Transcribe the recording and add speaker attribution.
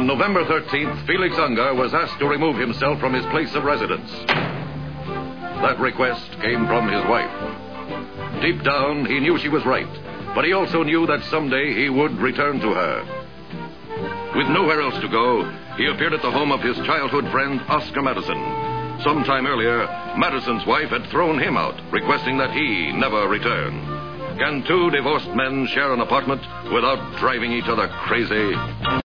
Speaker 1: On November 13th, Felix Unger was asked to remove himself from his place of residence. That request came from his wife. Deep down, he knew she was right, but he also knew that someday he would return to her. With nowhere else to go, he appeared at the home of his childhood friend, Oscar Madison. Sometime earlier, Madison's wife had thrown him out, requesting that he never return. Can two divorced men share an apartment without driving each other crazy?